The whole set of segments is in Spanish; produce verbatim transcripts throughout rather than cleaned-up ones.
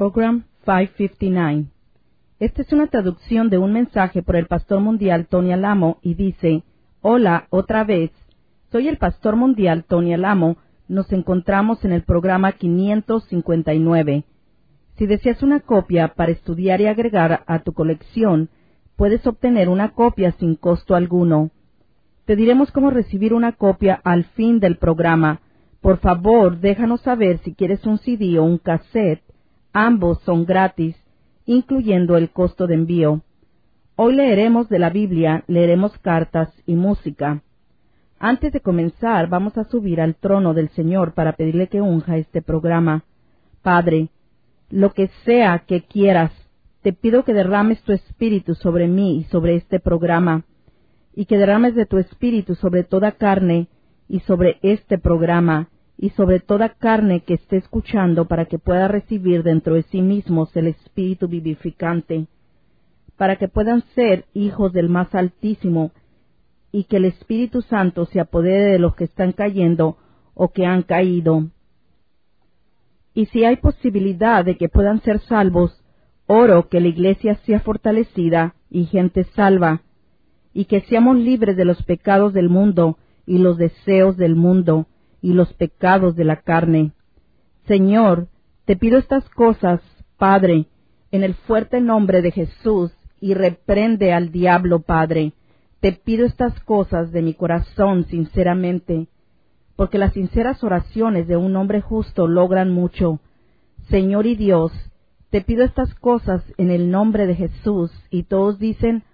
Program quinientos cincuenta y nueve. Esta es una traducción de un mensaje por el pastor mundial Tony Alamo y dice: Hola, otra vez. Soy el pastor mundial Tony Alamo. Nos encontramos en el programa quinientos cincuenta y nueve. Si deseas una copia para estudiar y agregar a tu colección, puedes obtener una copia sin costo alguno. Te diremos cómo recibir una copia al fin del programa. Por favor, déjanos saber si quieres un C D o un cassette. Ambos son gratis, incluyendo el costo de envío. Hoy leeremos de la Biblia, leeremos cartas y música. Antes de comenzar, vamos a subir al trono del Señor para pedirle que unja este programa. Padre, lo que sea que quieras, te pido que derrames tu espíritu sobre mí y sobre este programa, y que derrames de tu espíritu sobre toda carne y sobre este programa, y sobre toda carne que esté escuchando, para que pueda recibir dentro de sí mismos el espíritu vivificante, para que puedan ser hijos del más Altísimo, y que el Espíritu Santo se apodere de los que están cayendo o que han caído. Y si hay posibilidad de que puedan ser salvos, oro que la iglesia sea fortalecida y gente salva, y que seamos libres de los pecados del mundo y los deseos del mundo y los pecados de la carne. Señor, te pido estas cosas, Padre, en el fuerte nombre de Jesús, y reprende al diablo, Padre. Te pido estas cosas de mi corazón sinceramente, porque las sinceras oraciones de un hombre justo logran mucho. Señor y Dios, te pido estas cosas en el nombre de Jesús, y todos dicen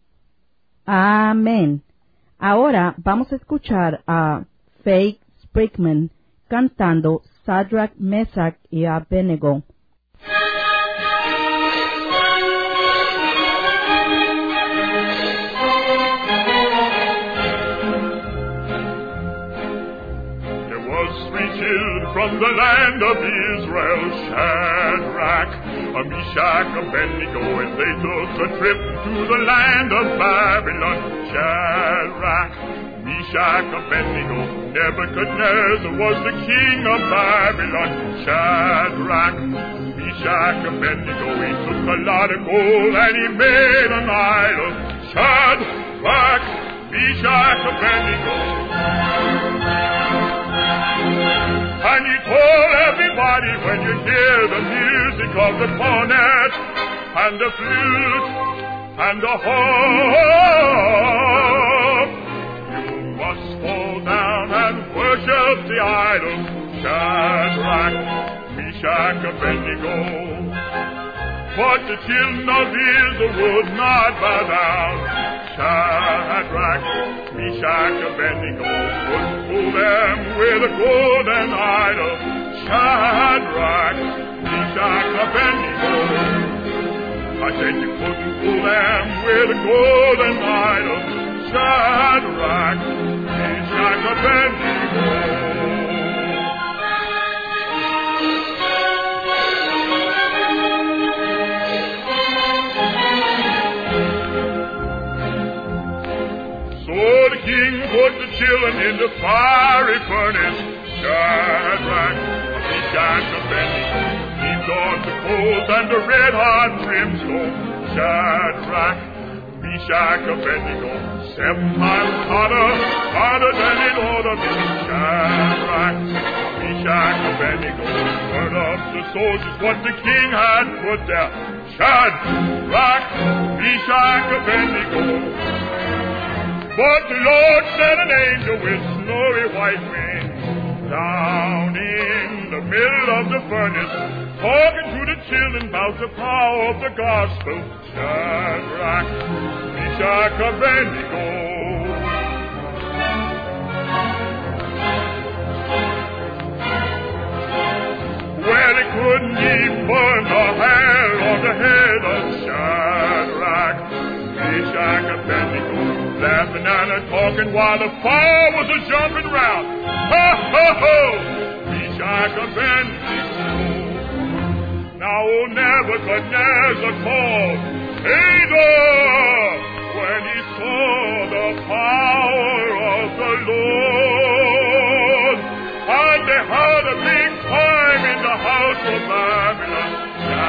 Amén. Ahora vamos a escuchar a Faith Sprickman cantando Shadrach, Meshach y Abednego. From the land of Israel, Shadrach, Meshach, Abednego, as they took a trip to the land of Babylon. Shadrach, Meshach, Abednego, Nebuchadnezzar was the king of Babylon. Shadrach, Meshach, Abednego, he took a lot of gold and he made an idol. Shadrach, Meshach, Abednego. And he told everybody, when you hear the music of the cornet and the flute and the harp, you must fall down and worship the idol. Shadrach, Meshach, Abednego. But the children of Israel would not bow down. Shadrach, Meshach, Abednego couldn't fool them with a golden idol. Shadrach, Meshach, Abednego. I said you couldn't fool them with a golden idol. Shadrach, Meshach, Abednego. So the king put the children in the fiery furnace. Shadrach, Meshach, Abednego heaped on the coals and the red hot brimstone. Shadrach, Meshach, Abednego, seven times hotter, hotter than it ought to be. Shadrach, Meshach, Abednego burn up the soldiers what the king had put there. Shadrach, Meshach, Abednego. But the Lord sent an angel with snowy white wings down in the middle of the furnace, talking to the children about the power of the gospel. Shadrach, Meshach, Abednego. Well, he couldn't even burn the hair on the head of Shadrach, Meshach, Abednego. Laughing and a talking while the fire was a jumping round. Ho, ho, ho! Meshach, Abednego. Now Nebuchadnezzar called Hagar when he saw the power of the Lord. And they had a big time in the house of Babylon.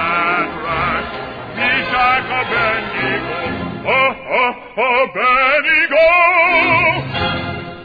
Abednego.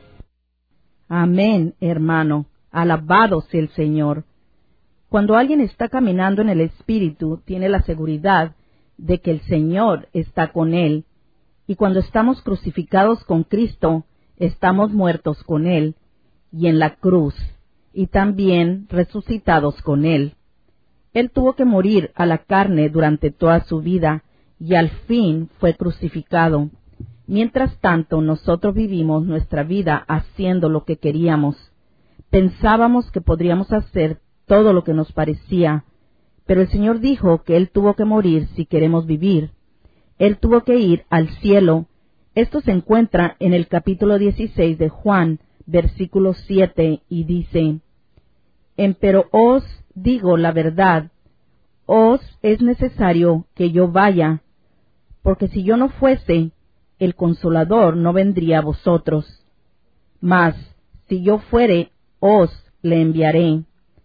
Amén, hermano. Alabado sea el Señor. Cuando alguien está caminando en el Espíritu, tiene la seguridad de que el Señor está con él. Y cuando estamos crucificados con Cristo, estamos muertos con Él, y en la cruz, y también resucitados con Él. Él tuvo que morir a la carne durante toda su vida, y al fin fue crucificado. Mientras tanto, nosotros vivimos nuestra vida haciendo lo que queríamos. Pensábamos que podríamos hacer todo lo que nos parecía, pero el Señor dijo que Él tuvo que morir si queremos vivir. Él tuvo que ir al cielo. Esto se encuentra en el capítulo dieciséis de Juan, versículo siete, y dice: Empero os digo la verdad, os es necesario que yo vaya, porque si yo no fuese, el Consolador no vendría a vosotros. Mas, si yo fuere, os le enviaré.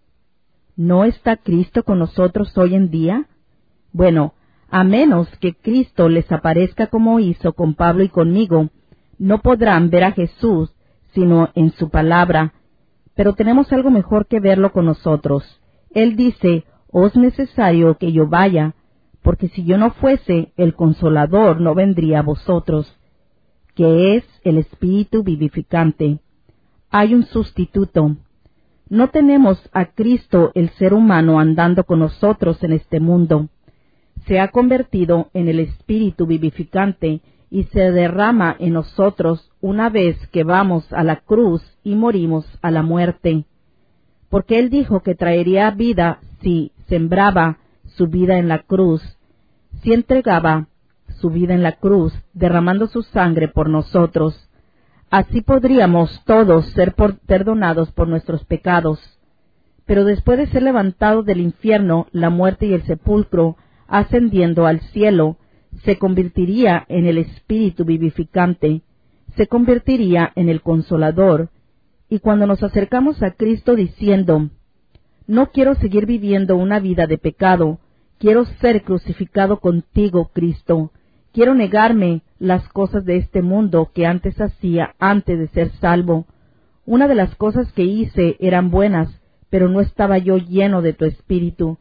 ¿No está Cristo con nosotros hoy en día? Bueno, a menos que Cristo les aparezca como hizo con Pablo y conmigo, no podrán ver a Jesús sino en su palabra. Pero tenemos algo mejor que verlo con nosotros. Él dice: os es necesario que yo vaya, porque si yo no fuese, el Consolador no vendría a vosotros, que es el Espíritu vivificante. Hay un sustituto. No tenemos a Cristo, el ser humano, andando con nosotros en este mundo. Se ha convertido en el Espíritu vivificante y se derrama en nosotros una vez que vamos a la cruz y morimos a la muerte. Porque Él dijo que traería vida si sembraba su vida en la cruz, si entregaba su vida en la cruz, derramando su sangre por nosotros. Así podríamos todos ser por, perdonados por nuestros pecados. Pero después de ser levantados del infierno, la muerte y el sepulcro, ascendiendo al cielo, se convertiría en el Espíritu vivificante, se convertiría en el Consolador. Y cuando nos acercamos a Cristo diciendo: no quiero seguir viviendo una vida de pecado, quiero ser crucificado contigo, Cristo, quiero negarme las cosas de este mundo que antes hacía antes de ser salvo. Una de las cosas que hice eran buenas, pero no estaba yo lleno de tu Espíritu.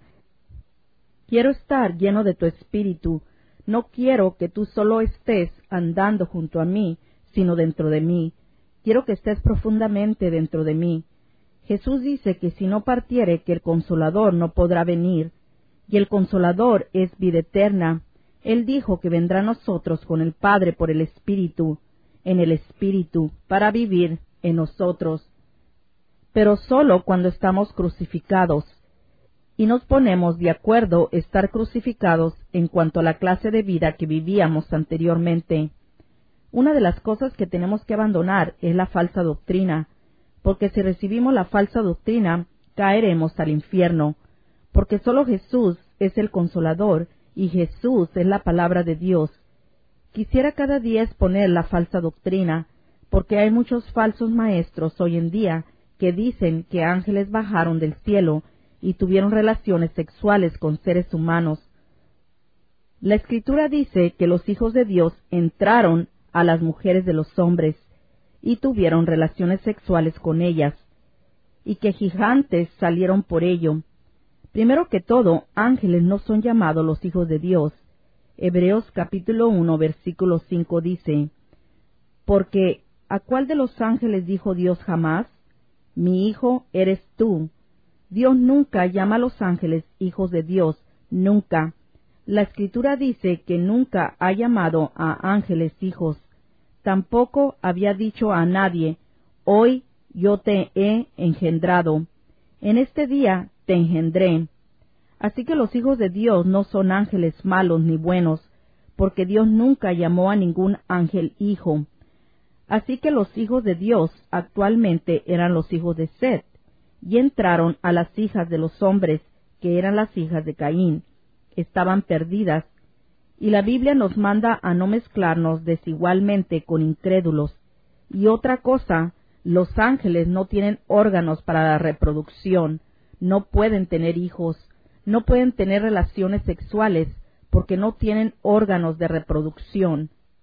Quiero estar lleno de tu Espíritu. No quiero que tú solo estés andando junto a mí, sino dentro de mí. Quiero que estés profundamente dentro de mí. Jesús dice que si no partiere, que el Consolador no podrá venir, y el Consolador es vida eterna. Él dijo que vendrá a nosotros con el Padre por el Espíritu, en el Espíritu, para vivir en nosotros. Pero solo cuando estamos crucificados, y nos ponemos de acuerdo estar crucificados en cuanto a la clase de vida que vivíamos anteriormente. Una de las cosas que tenemos que abandonar es la falsa doctrina, porque si recibimos la falsa doctrina, caeremos al infierno, porque solo Jesús es el Consolador, y Jesús es la palabra de Dios. Quisiera cada día exponer la falsa doctrina, porque hay muchos falsos maestros hoy en día que dicen que ángeles bajaron del cielo y tuvieron relaciones sexuales con seres humanos. La Escritura dice que los hijos de Dios entraron a las mujeres de los hombres y tuvieron relaciones sexuales con ellas, y que gigantes salieron por ello. Primero que todo, ángeles no son llamados los hijos de Dios. Hebreos capítulo uno, versículo cinco dice: porque ¿a cuál de los ángeles dijo Dios jamás? Mi hijo eres tú. Dios nunca llama a los ángeles hijos de Dios, nunca. La Escritura dice que nunca ha llamado a ángeles hijos. Tampoco había dicho a nadie: hoy yo te he engendrado. En este día te engendré. Así que los hijos de Dios no son ángeles malos ni buenos, porque Dios nunca llamó a ningún ángel hijo. Así que los hijos de Dios actualmente eran los hijos de Set, y entraron a las hijas de los hombres, que eran las hijas de Caín. Estaban perdidas, y la Biblia nos manda a no mezclarnos desigualmente con incrédulos. Y otra cosa, los ángeles no tienen órganos para la reproducción, no pueden tener hijos, no pueden tener relaciones sexuales, porque no tienen órganos de reproducción,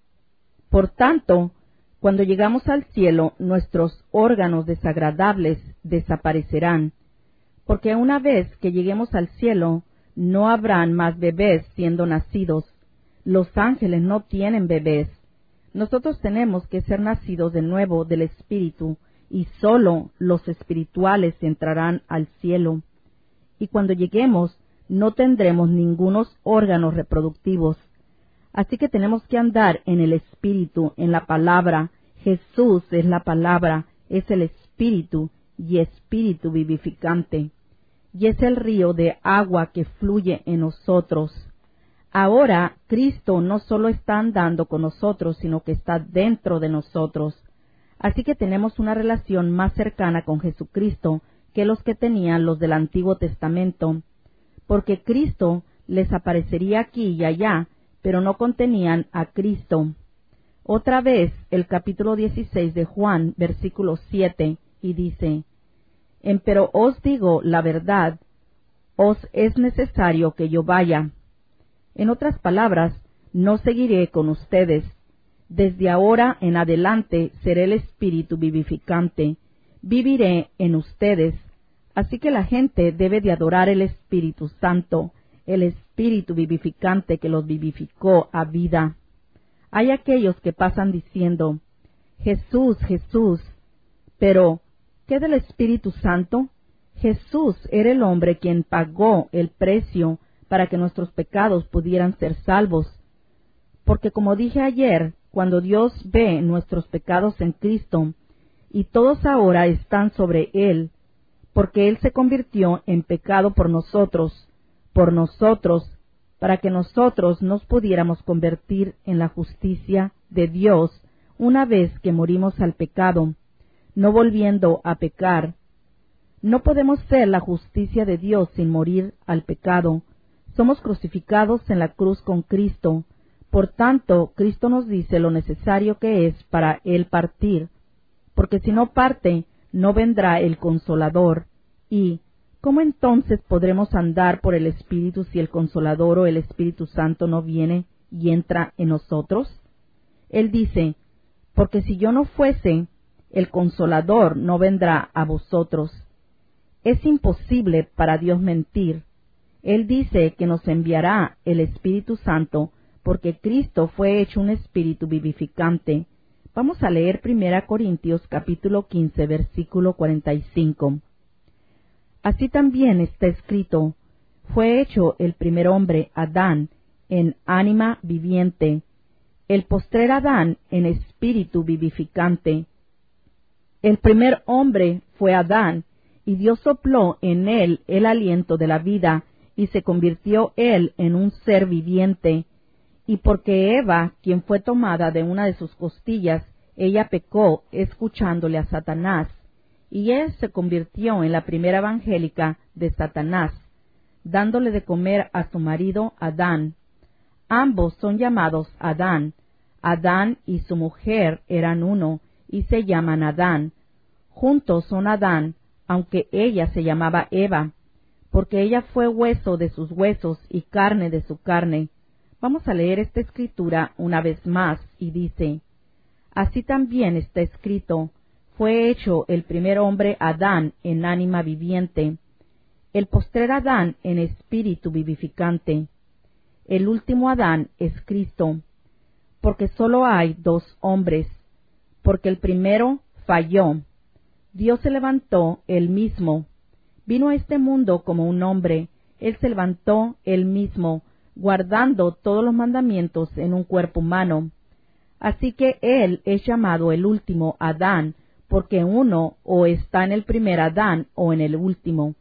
Por tanto, cuando llegamos al cielo, nuestros órganos desagradables desaparecerán, porque una vez que lleguemos al cielo, no habrán más bebés siendo nacidos. Los ángeles no tienen bebés. Nosotros tenemos que ser nacidos de nuevo del Espíritu, y sólo los espirituales entrarán al cielo. Y cuando lleguemos, no tendremos ningunos órganos reproductivos. Así que tenemos que andar en el Espíritu, en la palabra. Jesús es la palabra, es el Espíritu y Espíritu vivificante. Y es el río de agua que fluye en nosotros. Ahora, Cristo no solo está andando con nosotros, sino que está dentro de nosotros. Así que tenemos una relación más cercana con Jesucristo que los que tenían los del Antiguo Testamento, porque Cristo les aparecería aquí y allá, pero no contenían a Cristo. Otra vez, el capítulo dieciséis de Juan, versículo siete, y dice, «Empero os digo la verdad, os es necesario que yo vaya». En otras palabras, no seguiré con ustedes. Desde ahora en adelante seré el Espíritu vivificante. Viviré en ustedes. Así que la gente debe de adorar el Espíritu Santo, el Espíritu vivificante que los vivificó a vida. Hay aquellos que pasan diciendo, Jesús, Jesús. Pero, ¿qué del Espíritu Santo? Jesús era el hombre quien pagó el precio para que nuestros pecados pudieran ser salvos. Porque como dije ayer, cuando Dios ve nuestros pecados en Cristo, y todos ahora están sobre Él, porque Él se convirtió en pecado por nosotros, por nosotros, para que nosotros nos pudiéramos convertir en la justicia de Dios una vez que morimos al pecado, no volviendo a pecar. No podemos ser la justicia de Dios sin morir al pecado. Somos crucificados en la cruz con Cristo. Por tanto, Cristo nos dice lo necesario que es para Él partir, porque si no parte, no vendrá el Consolador. Y, ¿cómo entonces podremos andar por el Espíritu si el Consolador o el Espíritu Santo no viene y entra en nosotros? Él dice, porque si yo no fuese, el Consolador no vendrá a vosotros. Es imposible para Dios mentir. Él dice que nos enviará el Espíritu Santo, porque Cristo fue hecho un Espíritu vivificante. Vamos a leer primera Corintios capítulo quince, versículo cuarenta y cinco. Así también está escrito, fue hecho el primer hombre, Adán, en ánima viviente, el postrer Adán en espíritu vivificante. El primer hombre fue Adán, y Dios sopló en él el aliento de la vida, y se convirtió él en un ser viviente. Y porque Eva, quien fue tomada de una de sus costillas, ella pecó escuchándole a Satanás, y él se convirtió en la primera evangélica de Satanás, dándole de comer a su marido Adán. Ambos son llamados Adán. Adán y su mujer eran uno, y se llaman Adán. Juntos son Adán, aunque ella se llamaba Eva, porque ella fue hueso de sus huesos y carne de su carne. Vamos a leer esta escritura una vez más, y dice, así también está escrito, fue hecho el primer hombre Adán en ánima viviente, el postrer Adán en espíritu vivificante. El último Adán es Cristo, porque sólo hay dos hombres, porque el primero falló. Dios se levantó él mismo, vino a este mundo como un hombre, él se levantó él mismo, guardando todos los mandamientos en un cuerpo humano. Así que él es llamado el último Adán, porque uno o está en el primer Adán o en el último.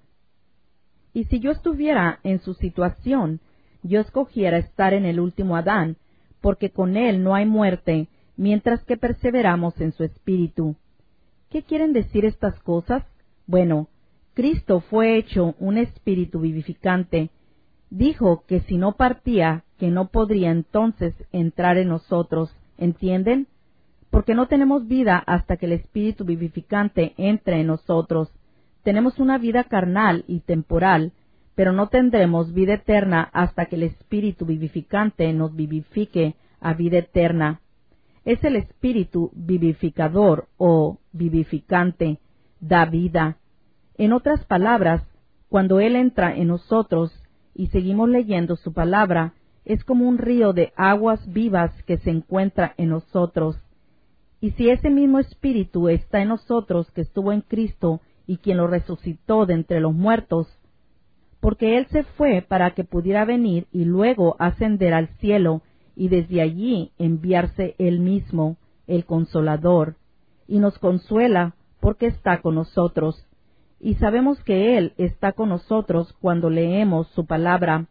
Y si yo estuviera en su situación, yo escogiera estar en el último Adán, porque con él no hay muerte, mientras que perseveramos en su espíritu. ¿Qué quieren decir estas cosas? Bueno, Cristo fue hecho un espíritu vivificante. Dijo que si no partía, que no podría entonces entrar en nosotros, ¿entienden? Porque no tenemos vida hasta que el espíritu vivificante entre en nosotros. Tenemos una vida carnal y temporal, pero no tendremos vida eterna hasta que el espíritu vivificante nos vivifique a vida eterna. Es el espíritu vivificador o vivificante, da vida. En otras palabras, cuando Él entra en nosotros y seguimos leyendo su palabra, es como un río de aguas vivas que se encuentra en nosotros. Y si ese mismo espíritu está en nosotros que estuvo en Cristo y quien lo resucitó de entre los muertos, porque Él se fue para que pudiera venir y luego ascender al cielo y desde allí enviarse Él mismo, el Consolador, y nos consuela porque está con nosotros. Y sabemos que Él está con nosotros cuando leemos su palabra.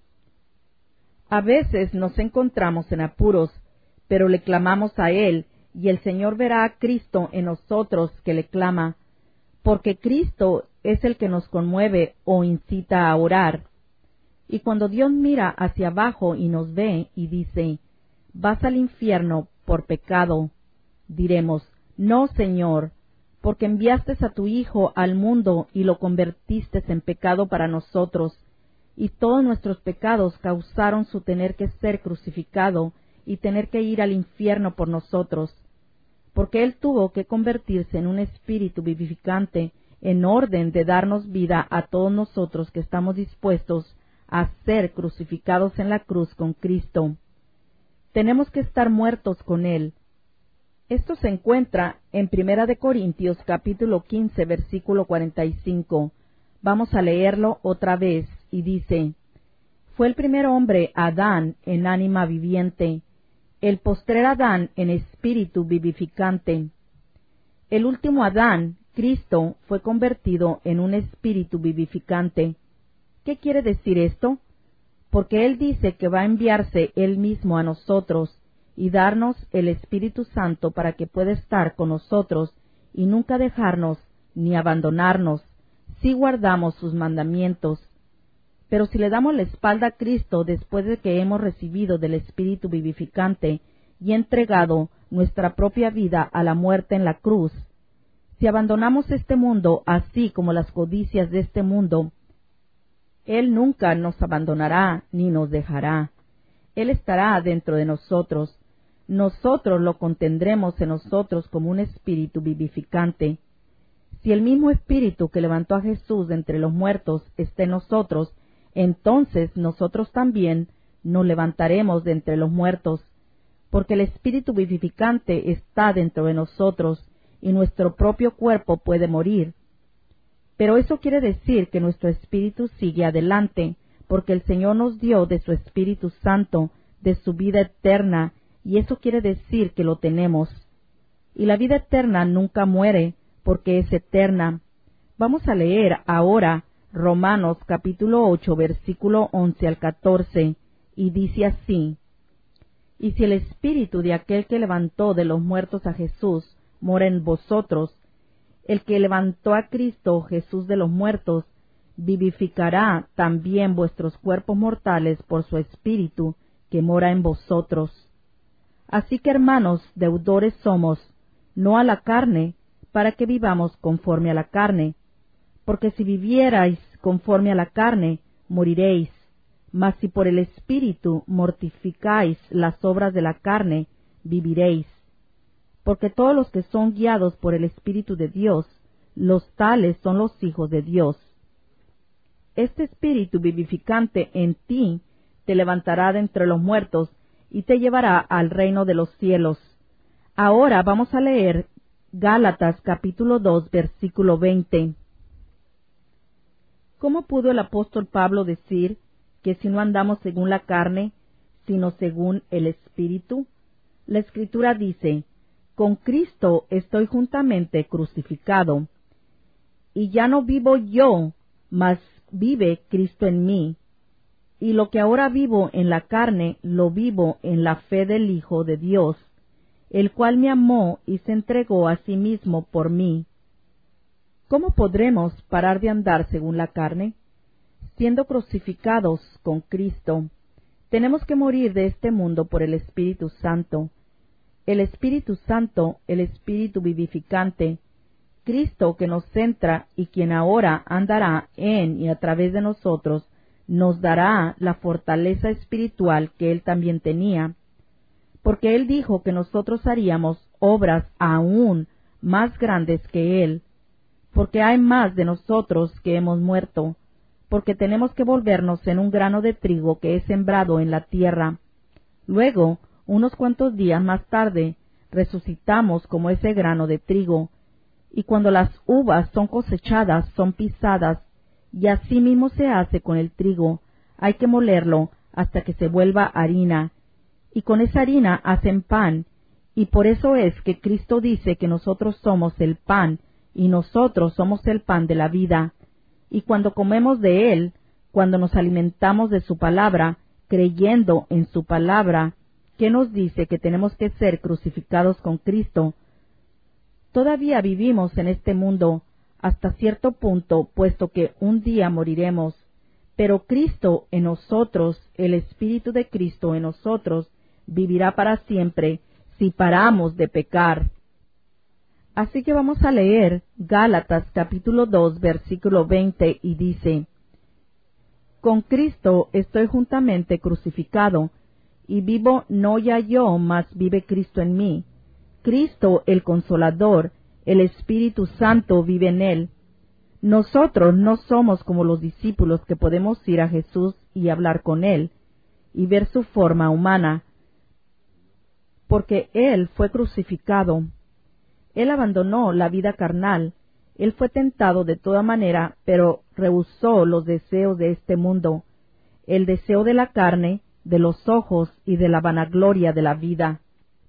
A veces nos encontramos en apuros, pero le clamamos a Él, y el Señor verá a Cristo en nosotros que le clama, porque Cristo es el que nos conmueve o incita a orar. Y cuando Dios mira hacia abajo y nos ve y dice, «Vas al infierno por pecado», diremos, «No, Señor, porque enviaste a tu Hijo al mundo y lo convertiste en pecado para nosotros, y todos nuestros pecados causaron su tener que ser crucificado y tener que ir al infierno por nosotros, porque Él tuvo que convertirse en un espíritu vivificante en orden de darnos vida a todos nosotros que estamos dispuestos a ser crucificados en la cruz con Cristo. Tenemos que estar muertos con Él. Esto se encuentra en Primera de Corintios capítulo quince versículo cuarenta y cinco. Vamos a leerlo otra vez y dice, «Fue el primer hombre Adán en ánima viviente, el postrer Adán en espíritu vivificante. El último Adán, Cristo, fue convertido en un espíritu vivificante». ¿Qué quiere decir esto? Porque Él dice que va a enviarse Él mismo a nosotros y darnos el Espíritu Santo para que pueda estar con nosotros y nunca dejarnos ni abandonarnos, si guardamos sus mandamientos. Pero si le damos la espalda a Cristo después de que hemos recibido del Espíritu vivificante y entregado nuestra propia vida a la muerte en la cruz, si abandonamos este mundo así como las codicias de este mundo, Él nunca nos abandonará ni nos dejará. Él estará dentro de nosotros. Nosotros lo contendremos en nosotros como un espíritu vivificante. Si el mismo espíritu que levantó a Jesús de entre los muertos está en nosotros, entonces nosotros también nos levantaremos de entre los muertos, porque el espíritu vivificante está dentro de nosotros y nuestro propio cuerpo puede morir. Pero eso quiere decir que nuestro espíritu sigue adelante, porque el Señor nos dio de su Espíritu Santo, de su vida eterna, y eso quiere decir que lo tenemos. Y la vida eterna nunca muere, porque es eterna. Vamos a leer ahora Romanos capítulo ocho, versículo once al catorce, y dice así, «Y si el espíritu de aquel que levantó de los muertos a Jesús mora en vosotros, el que levantó a Cristo Jesús de los muertos, vivificará también vuestros cuerpos mortales por su Espíritu que mora en vosotros. Así que, hermanos, deudores somos, no a la carne, para que vivamos conforme a la carne. Porque si vivierais conforme a la carne, moriréis. Mas si por el Espíritu mortificáis las obras de la carne, viviréis. Porque todos los que son guiados por el Espíritu de Dios, los tales son los hijos de Dios. Este Espíritu vivificante en ti te levantará de entre los muertos y te llevará al reino de los cielos. Ahora vamos a leer Gálatas capítulo dos, versículo veinte. ¿Cómo pudo el apóstol Pablo decir que si no andamos según la carne, sino según el Espíritu? La Escritura dice, «Con Cristo estoy juntamente crucificado, y ya no vivo yo, mas vive Cristo en mí. Y lo que ahora vivo en la carne, lo vivo en la fe del Hijo de Dios, el cual me amó y se entregó a sí mismo por mí». ¿Cómo podremos parar de andar según la carne? Siendo crucificados con Cristo, tenemos que morir de este mundo por el Espíritu Santo. El Espíritu Santo, el Espíritu vivificante, Cristo que nos centra y quien ahora andará en y a través de nosotros, nos dará la fortaleza espiritual que Él también tenía. porque Él dijo que nosotros haríamos obras aún más grandes que Él, porque hay más de nosotros que hemos muerto, porque tenemos que volvernos en un grano de trigo que es sembrado en la tierra. Luego, unos cuantos días más tarde, resucitamos como ese grano de trigo, y cuando las uvas son cosechadas, son pisadas, y así mismo se hace con el trigo. Hay que molerlo hasta que se vuelva harina, y con esa harina hacen pan, y por eso es que Cristo dice que nosotros somos el pan, y nosotros somos el pan de la vida. Y cuando comemos de Él, cuando nos alimentamos de su palabra, creyendo en su palabra, que nos dice que tenemos que ser crucificados con Cristo, todavía vivimos en este mundo hasta cierto punto, puesto que un día moriremos, pero Cristo en nosotros, el Espíritu de Cristo en nosotros, vivirá para siempre si paramos de pecar. Así que vamos a leer Gálatas capítulo dos, versículo veinte, y dice: Con Cristo estoy juntamente crucificado, y vivo no ya yo, mas vive Cristo en mí. Cristo el Consolador, el Espíritu Santo vive en él. Nosotros no somos como los discípulos que podemos ir a Jesús y hablar con él, y ver su forma humana, porque él fue crucificado. Él abandonó la vida carnal, él fue tentado de toda manera, pero rehusó los deseos de este mundo, el deseo de la carne, de los ojos y de la vanagloria de la vida.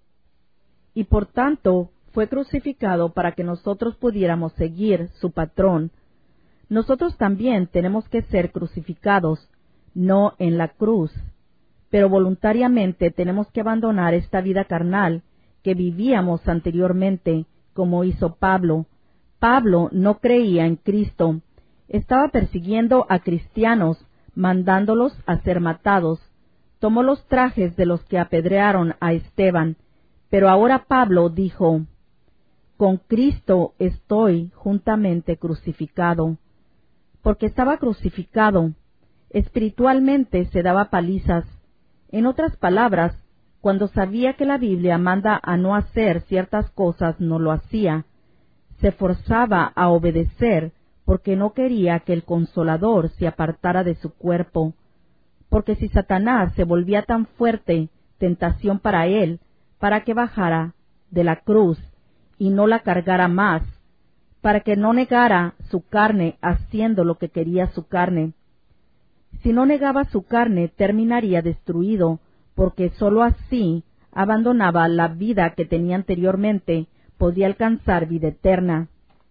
Y por tanto fue crucificado para que nosotros pudiéramos seguir su patrón. Nosotros también tenemos que ser crucificados, no en la cruz, pero voluntariamente tenemos que abandonar esta vida carnal que vivíamos anteriormente, como hizo Pablo. Pablo no creía en Cristo, estaba persiguiendo a cristianos, mandándolos a ser matados. Tomó los trajes de los que apedrearon a Esteban, pero ahora Pablo dijo: Con Cristo estoy juntamente crucificado, porque estaba crucificado. Espiritualmente se daba palizas. En otras palabras, cuando sabía que la Biblia manda a no hacer ciertas cosas, no lo hacía. Se forzaba a obedecer porque no quería que el Consolador se apartara de su cuerpo. Porque si Satanás se volvía tan fuerte tentación para él, para que bajara de la cruz y no la cargara más, para que no negara su carne haciendo lo que quería su carne. Si no negaba su carne, terminaría destruido, porque sólo así abandonaba la vida que tenía anteriormente, podía alcanzar vida eterna.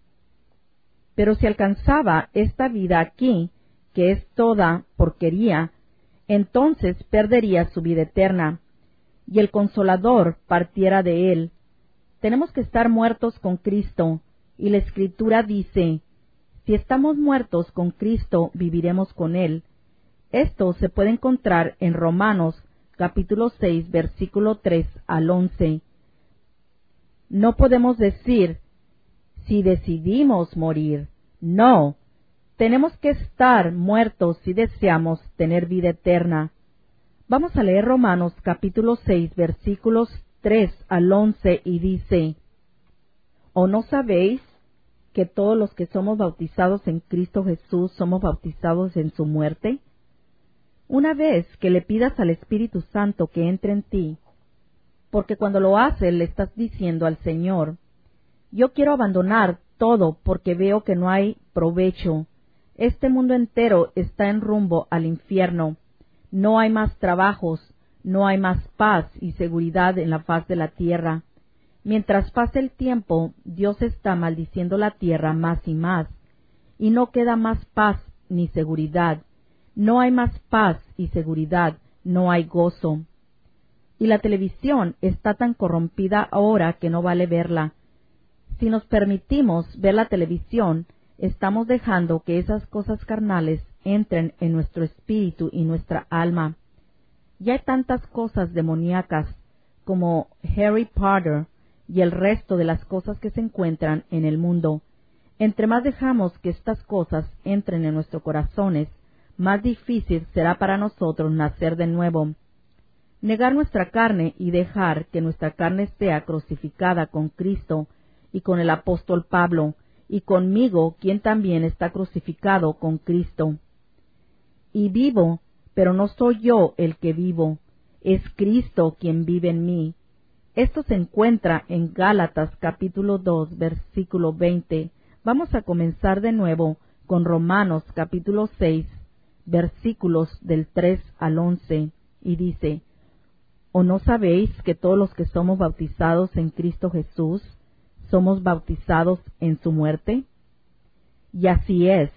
Pero si alcanzaba esta vida aquí, que es toda porquería, entonces perdería su vida eterna, y el Consolador partiera de él. Tenemos que estar muertos con Cristo, y la Escritura dice: si estamos muertos con Cristo, viviremos con él. Esto se puede encontrar en Romanos capítulo seis, versículo tres al once. No podemos decir, si decidimos morir. No, tenemos que estar muertos si deseamos tener vida eterna. Vamos a leer Romanos capítulo seis, versículos tres al once, y dice: ¿O no sabéis que todos los que somos bautizados en Cristo Jesús somos bautizados en su muerte? Una vez que le pidas al Espíritu Santo que entre en ti, porque cuando lo haces le estás diciendo al Señor: yo quiero abandonar todo porque veo que no hay provecho. Este mundo entero está en rumbo al infierno. No hay más trabajos, no hay más paz y seguridad en la faz de la tierra. Mientras pasa el tiempo, Dios está maldiciendo la tierra más y más, y no queda más paz ni seguridad. No hay más paz y seguridad, no hay gozo. Y la televisión está tan corrompida ahora que no vale verla. Si nos permitimos ver la televisión, estamos dejando que esas cosas carnales entren en nuestro espíritu y nuestra alma. Ya hay tantas cosas demoníacas como Harry Potter y el resto de las cosas que se encuentran en el mundo. Entre más dejamos que estas cosas entren en nuestros corazones, más difícil será para nosotros nacer de nuevo. negar nuestra carne y dejar que nuestra carne sea crucificada con Cristo y con el apóstol Pablo, y conmigo, quien también está crucificado con Cristo. Y vivo, pero no soy yo el que vivo, es Cristo quien vive en mí. Esto se encuentra en Gálatas capítulo dos, versículo veinte. Vamos a comenzar de nuevo con Romanos capítulo seis, versículos del tres al once, y dice: ¿O no sabéis que todos los que somos bautizados en Cristo Jesús, somos bautizados en su muerte? Y así es.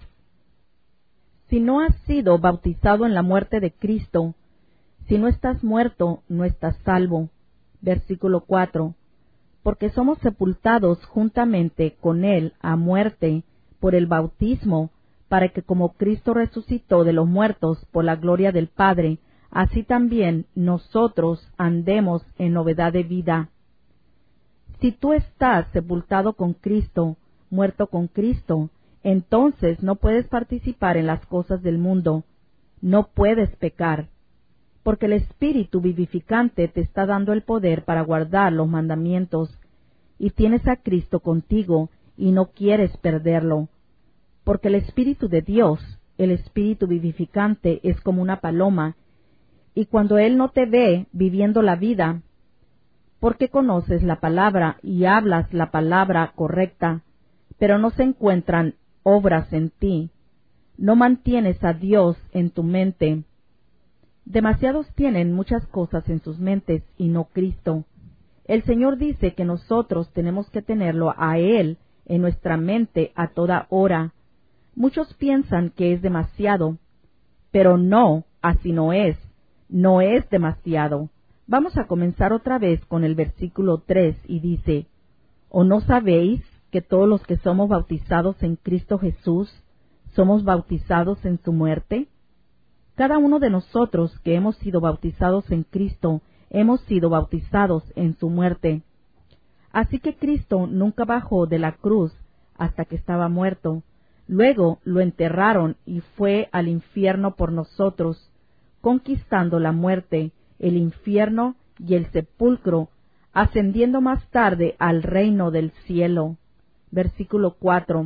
Si no has sido bautizado en la muerte de Cristo, si no estás muerto, no estás salvo. Versículo cuatro. Porque somos sepultados juntamente con Él a muerte por el bautismo, para que como Cristo resucitó de los muertos por la gloria del Padre, así también nosotros andemos en novedad de vida. Si tú estás sepultado con Cristo, muerto con Cristo, entonces no puedes participar en las cosas del mundo, no puedes pecar, porque el Espíritu vivificante te está dando el poder para guardar los mandamientos, y tienes a Cristo contigo y no quieres perderlo, porque el Espíritu de Dios, el Espíritu vivificante, es como una paloma, y cuando Él no te ve viviendo la vida, porque conoces la palabra y hablas la palabra correcta, pero no se encuentran obras en ti, no mantienes a Dios en tu mente. Demasiados tienen muchas cosas en sus mentes y no Cristo. El Señor dice que nosotros tenemos que tenerlo a Él en nuestra mente a toda hora. Muchos piensan que es demasiado, pero no, así no es, no es demasiado. Vamos a comenzar otra vez con el versículo tres y dice: ¿O no sabéis que todos los que somos bautizados en Cristo Jesús somos bautizados en su muerte? Cada uno de nosotros que hemos sido bautizados en Cristo, hemos sido bautizados en su muerte. Así que Cristo nunca bajó de la cruz hasta que estaba muerto. Luego lo enterraron y fue al infierno por nosotros, conquistando la muerte, el infierno y el sepulcro, ascendiendo más tarde al reino del cielo. Versículo cuatro.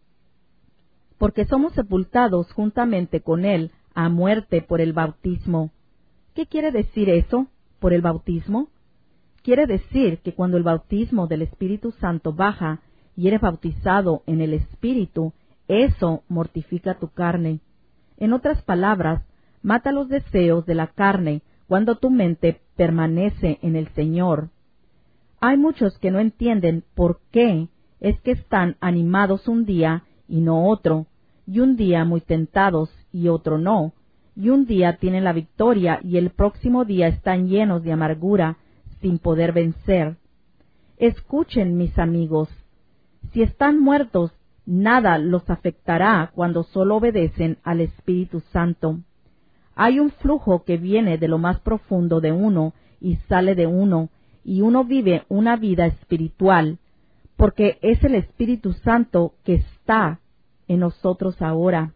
Porque somos sepultados juntamente con Él a muerte por el bautismo. ¿Qué quiere decir eso, por el bautismo? Quiere decir que cuando el bautismo del Espíritu Santo baja y eres bautizado en el Espíritu, eso mortifica tu carne. En otras palabras, mata los deseos de la carne cuando tu mente permanece en el Señor. Hay muchos que no entienden por qué es que están animados un día y no otro, y un día muy tentados y otro no, y un día tienen la victoria y el próximo día están llenos de amargura sin poder vencer. Escuchen, mis amigos, si están muertos, nada los afectará cuando solo obedecen al Espíritu Santo. Hay un flujo que viene de lo más profundo de uno y sale de uno, y uno vive una vida espiritual, porque es el Espíritu Santo que está en nosotros ahora.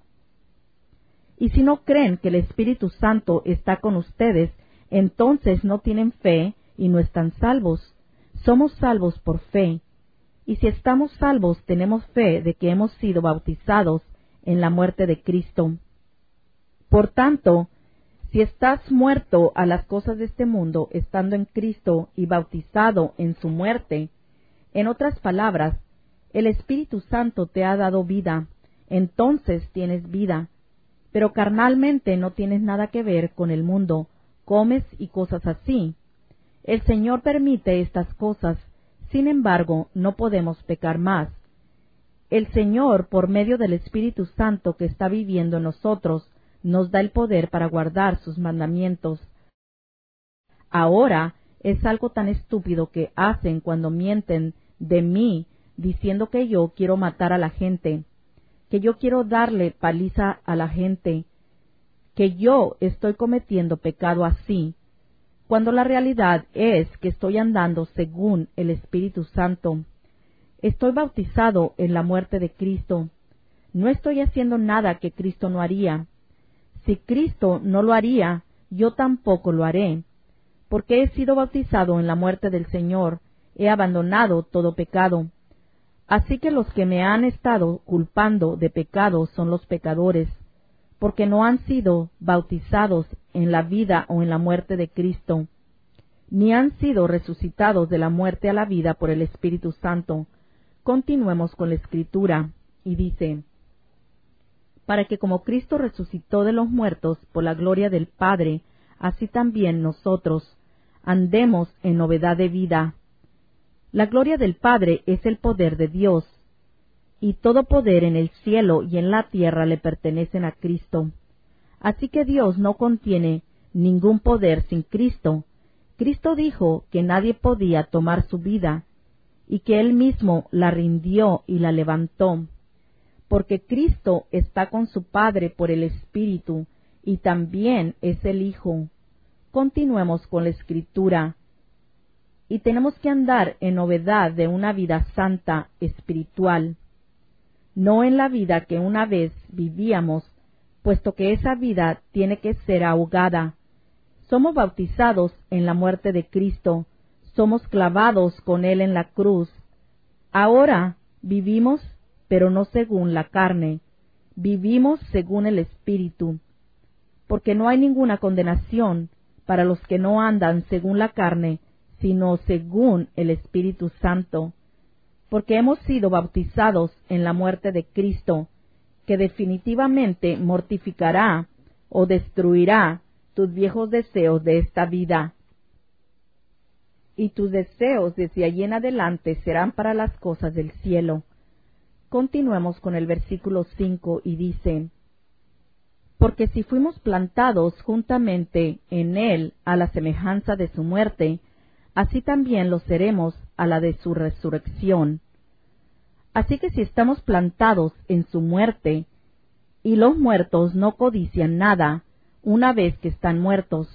Y si no creen que el Espíritu Santo está con ustedes, entonces no tienen fe y no están salvos. Somos salvos por fe. Y si estamos salvos, tenemos fe de que hemos sido bautizados en la muerte de Cristo. Por tanto, si estás muerto a las cosas de este mundo, estando en Cristo y bautizado en su muerte, en otras palabras, el Espíritu Santo te ha dado vida, entonces tienes vida, pero carnalmente no tienes nada que ver con el mundo, comes y cosas así. El Señor permite estas cosas, sin embargo, no podemos pecar más. El Señor, por medio del Espíritu Santo que está viviendo en nosotros, nos da el poder para guardar sus mandamientos. Ahora es algo tan estúpido que hacen cuando mienten de mí, diciendo que yo quiero matar a la gente, que yo quiero darle paliza a la gente, que yo estoy cometiendo pecado así, cuando la realidad es que estoy andando según el Espíritu Santo. Estoy bautizado en la muerte de Cristo. No estoy haciendo nada que Cristo no haría. Si Cristo no lo haría, yo tampoco lo haré. porque he sido bautizado en la muerte del Señor, he abandonado todo pecado. Así que los que me han estado culpando de pecado son los pecadores, porque no han sido bautizados en la vida o en la muerte de Cristo, ni han sido resucitados de la muerte a la vida por el Espíritu Santo. Continuemos con la Escritura, y dice: para que como Cristo resucitó de los muertos por la gloria del Padre, así también nosotros andemos en novedad de vida. La gloria del Padre es el poder de Dios, y todo poder en el cielo y en la tierra le pertenecen a Cristo. Así que Dios no contiene ningún poder sin Cristo. Cristo dijo que nadie podía tomar su vida, y que Él mismo la rindió y la levantó, porque Cristo está con su Padre por el Espíritu, y también es el Hijo. Continuemos con la Escritura. Y tenemos que andar en novedad de una vida santa espiritual, no en la vida que una vez vivíamos, puesto que esa vida tiene que ser ahogada. Somos bautizados en la muerte de Cristo, somos clavados con Él en la cruz. Ahora vivimos, pero no según la carne, vivimos según el Espíritu, porque no hay ninguna condenación para los que no andan según la carne, sino según el Espíritu Santo, porque hemos sido bautizados en la muerte de Cristo, que definitivamente mortificará o destruirá tus viejos deseos de esta vida. Y tus deseos desde allí en adelante serán para las cosas del cielo. Continuemos con el versículo cinco y dice: porque si fuimos plantados juntamente en Él a la semejanza de su muerte, así también lo seremos a la de su resurrección. Así que si estamos plantados en su muerte, y los muertos no codician nada una vez que están muertos,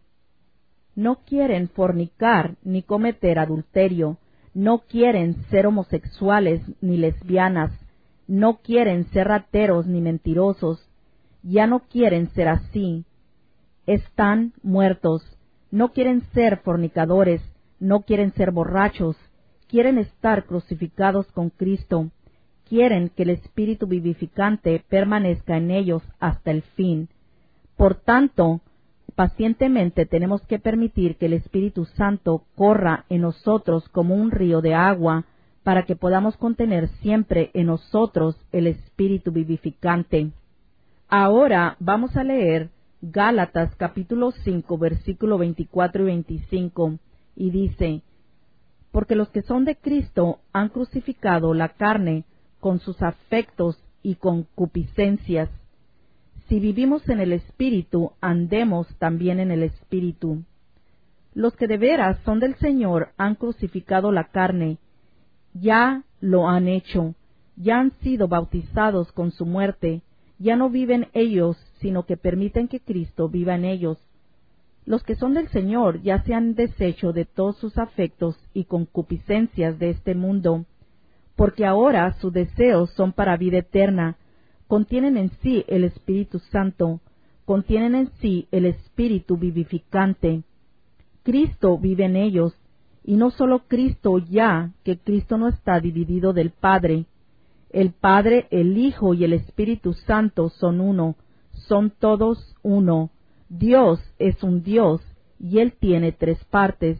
no quieren fornicar ni cometer adulterio, no quieren ser homosexuales ni lesbianas, no quieren ser rateros ni mentirosos, ya no quieren ser así, están muertos, no quieren ser fornicadores, no quieren ser borrachos, quieren estar crucificados con Cristo, quieren que el Espíritu vivificante permanezca en ellos hasta el fin. Por tanto, pacientemente tenemos que permitir que el Espíritu Santo corra en nosotros como un río de agua, para que podamos contener siempre en nosotros el Espíritu vivificante. Ahora vamos a leer Gálatas capítulo cinco, versículo veinticuatro y veinticinco, y dice: porque los que son de Cristo han crucificado la carne con sus afectos y concupiscencias. Si vivimos en el Espíritu, andemos también en el Espíritu. Los que de veras son del Señor han crucificado la carne, ya lo han hecho, ya han sido bautizados con su muerte, ya no viven ellos, sino que permiten que Cristo viva en ellos. Los que son del Señor ya se han deshecho de todos sus afectos y concupiscencias de este mundo, porque ahora sus deseos son para vida eterna, contienen en sí el Espíritu Santo, contienen en sí el Espíritu vivificante. Cristo vive en ellos, y no solo Cristo ya, que Cristo no está dividido del Padre. El Padre, el Hijo y el Espíritu Santo son uno, son todos uno. Dios es un Dios, y Él tiene tres partes: